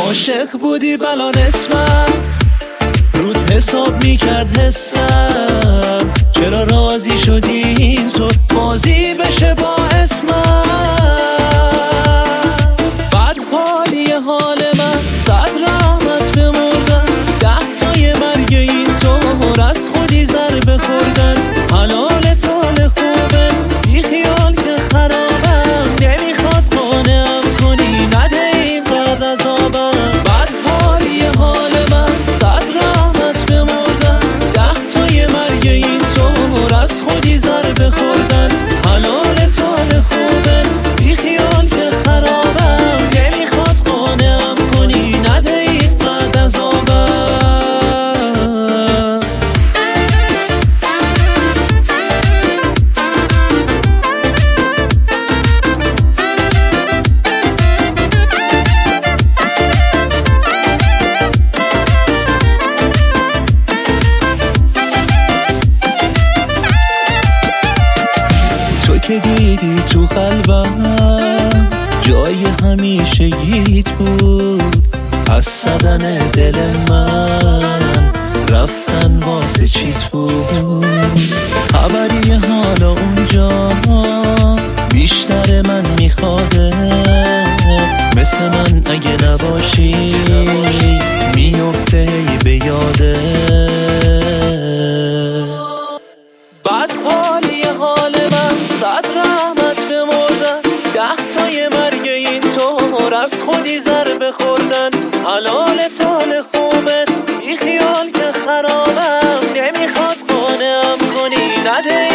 عاشق بودی بلا نسبت رود حساب میکرد حسم، چرا راضی شدی این طور بازی بشه با اسمم؟ بد حالی حال من، صد رحمت بمردن، 10 تای مرگ این طور از خودی ضربه خوردن. حلال تال خوبت بی خیال که خرابم، نمیخواد قانعم کنی نده این قدر عذابم. بد حالی حال من، صد رحمت بمردن، 10 تای مرگ این طور از خودی ضربه خوردن. حلال تال خوبت بی خیال که خرابم، نمیخواد قانعم کنی نده این قدر عذابم. تو که دیدی تو قلبم جای همیشگیت بود، از زدن دل من رفتن واسه چیت بود. خبری حالا اونجا بیشتر من میخواده، مثل من اگه نباشی میفته به یاده. بد حالی حال من، صد رحمت بمردن، 10 تای مرگ این طور از خودی ضربه خوردن. حلال تال خوبت بی خیال که خرابم، نمیخواد قانعم کنی نده